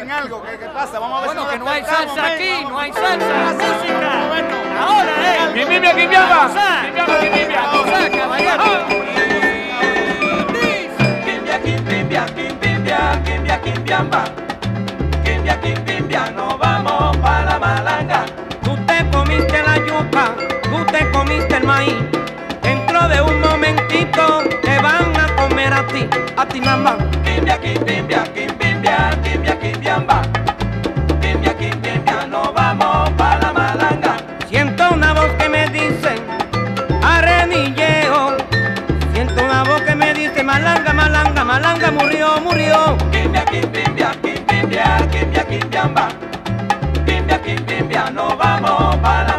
en algo. ¿Qué pasa? Vamos a ver Bueno, si que nos no hay despertamos, salsa ven, aquí, vamos. no hay salsa. La música. Bueno, Ahora, Quimbimba, quimbamba. Vamos a- Quimbamba, quimbimba. Vamos a, caballero. Quimbia, quimbia, quimbia, quimbia, quimbiamba. Quimbia, quimbia, nos vamos para la malanga. Tú te comiste la yuca, tú te comiste el maíz. Dentro de un momentito te van a comer a ti mamá. Quimbia, quimbia, quimbia, quimbia, quimbiamba. Quimbia, quimbia, nos vamos para la malanga. Siento una voz que me dice, arrenilleo. Siento una voz que me dice, malanga, malanga, malanga, murió, murió. Quimbia, quimbia, quimbia, quimbia, quimbiamba. Quimbia, quimbia, nos vamos para la